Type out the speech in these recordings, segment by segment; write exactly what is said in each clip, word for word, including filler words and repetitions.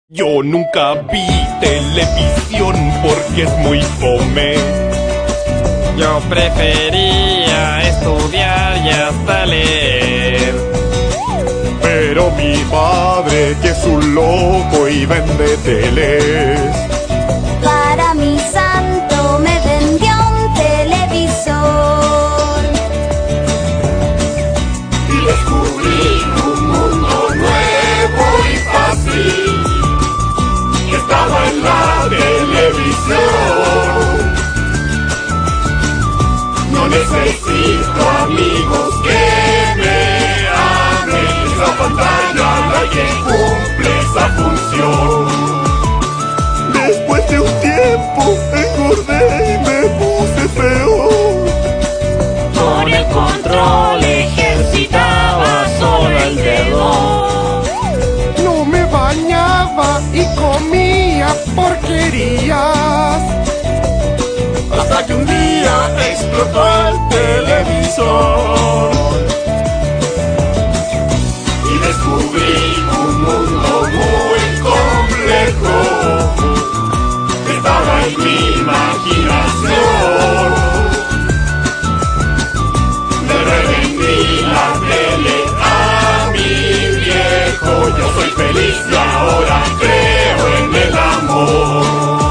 Yo nunca vi televisión porque es muy fome. Yo prefería estudiar y hasta leer. Pero mi padre, que es un loco y vende teles, para mi santo me vendió un televisor. y descubrí un mundo nuevo y fácil que estaba en la televisión. No necesito amigos que me amen, esa pantalla la que cumple esa función. Después de un tiempo engordé y me puse feo. Con el control ejercitaba solo el dedo. No me bañaba y comía porquerías. Hasta que un día explotó el televisor y descubrí un mundo muy complejo que estaba en mi imaginación. Le revendí la tele a mi viejo. Yo soy feliz y ahora creo en el amor.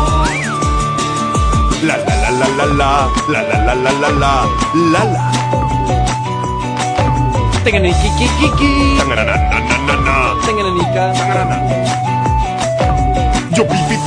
La la la la la la la la la la la la la la. Tengan el kiki, Tangananananana. tengan el nica. Yo viví